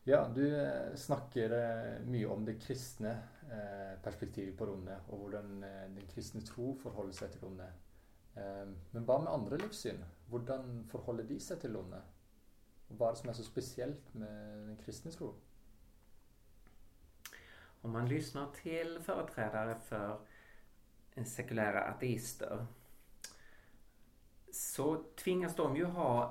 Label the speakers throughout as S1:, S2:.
S1: Ja, du snakker mye om det kristne perspektivet på ondet, og hvordan den kristne tro forholder seg til ondet. Men hva med andre livssyn? Hvordan forholder de seg til ondet? Och vad är det som är så speciellt med den kristna tro?
S2: Om man lyssnar till företrädare för sekulära ateister så tvingas de ju ha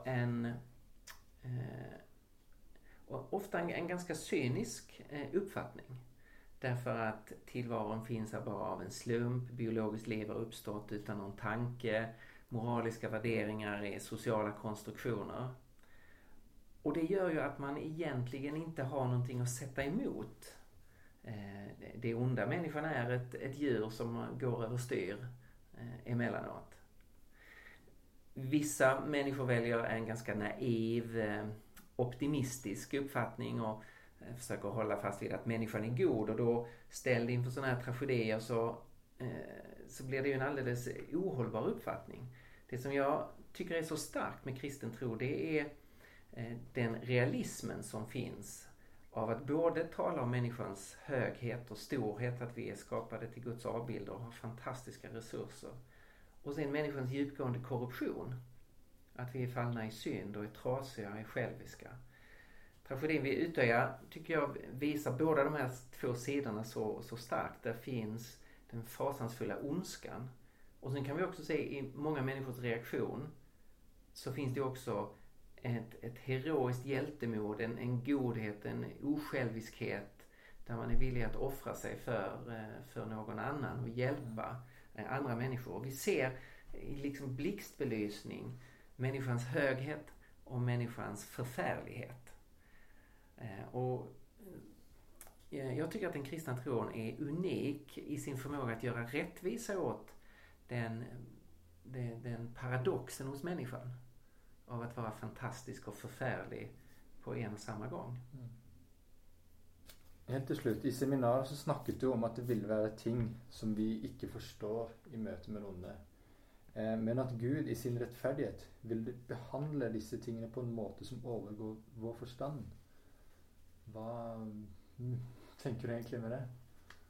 S2: ofta en ganska cynisk uppfattning. Därför att tillvaron finns här bara av en slump, biologiskt liv har uppstått utan någon tanke, moraliska värderingar är sociala konstruktioner. Och det gör ju att man egentligen inte har någonting att sätta emot. Det onda människan är ett djur som går överstyr emellanåt. Vissa människor väljer en ganska naiv, optimistisk uppfattning och försöker hålla fast vid att människan är god, och då ställd inför sådana här tragedier så blir det ju en alldeles ohållbar uppfattning. Det som jag tycker är så starkt med kristen tro, det är den realismen som finns av att både tala om människans höghet och storhet, att vi är skapade till Guds avbilder och har fantastiska resurser, och sen människans djupgående korruption, att vi är fallna i synd och är trasiga och är själviska. Tragedin vid Utöja tycker jag visar båda de här två sidorna så starkt. Där finns den fasansfulla ondskan, och sen kan vi också se i många människors reaktion så finns det också ett heroiskt hjältemod, en godhet, en osjälviskhet där man är villig att offra sig för någon annan och hjälpa andra människor. Och vi ser i liksom blixtbelysning människans höghet och människans förfärlighet. Och jag tycker att den kristna tron är unik i sin förmåga att göra rättvisa åt den paradoxen hos människan av att vara fantastisk och förfärlig på en och samma gång.
S1: Helt til slutt, i seminaret så snakket du om at det vil være ting som vi ikke forstår i møte med onde. Men at Gud i sin rettferdighet vil behandle disse tingene på en måte som overgår vår forstand. Hva tänker du egentligen med det?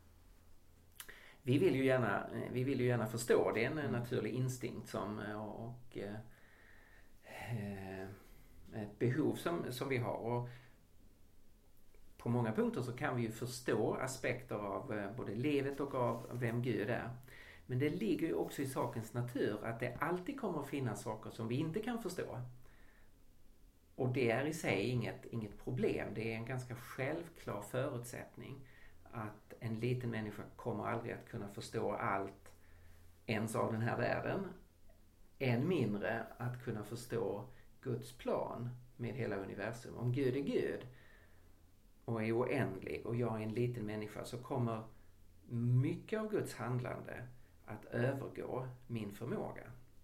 S2: Vi vill ju gärna förstå. Det är en naturlig instinkt och ett behov som vi har. Och på många punkter så kan vi ju förstå aspekter av både livet och av vem Gud är. Men det ligger ju också i sakens natur att det alltid kommer att finnas saker som vi inte kan förstå. Och det är i sig inget problem. Det är en ganska självklar förutsättning att en liten människa kommer aldrig att kunna förstå allt ens av den här världen. Än mindre att kunna förstå Guds plan med hela universum. Om Gud är Gud och är oändlig och jag är en liten människa, så kommer mycket av Guds handlande att övergå min förmåga.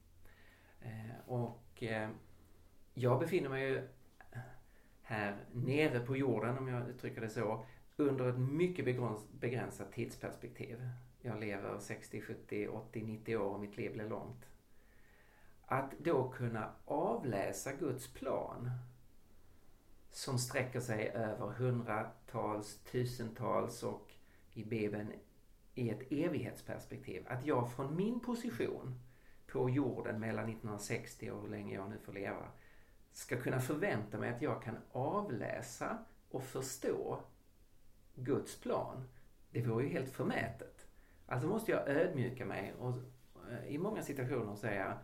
S2: Jag befinner mig ju här nere på jorden, om jag uttrycker det så, under ett mycket begränsat tidsperspektiv. Jag lever 60, 70, 80, 90 år och mitt liv blir långt. Att då kunna avläsa Guds plan som sträcker sig över hundratals, tusentals och i Bibeln i ett evighetsperspektiv. Att jag från min position på jorden mellan 1960 och hur länge jag nu får leva ska kunna förvänta mig att jag kan avläsa och förstå Guds plan. Det vore ju helt förmätet. Alltså måste jag ödmjuka mig och i många situationer säga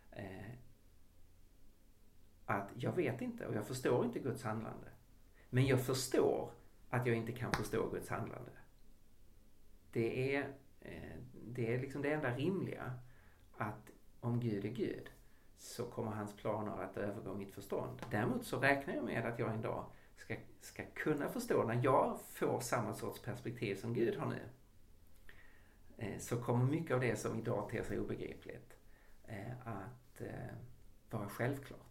S2: att jag vet inte och jag förstår inte Guds handlande. Men jag förstår att jag inte kan förstå Guds handlande. Det är liksom det enda rimliga, att om Gud är Gud så kommer hans planer att övergå mitt förstånd. Däremot så räknar jag med att jag en dag ska kunna förstå, när jag får samma sorts perspektiv som Gud har nu, så kommer mycket av det som idag ter sig obegripligt att vara självklart.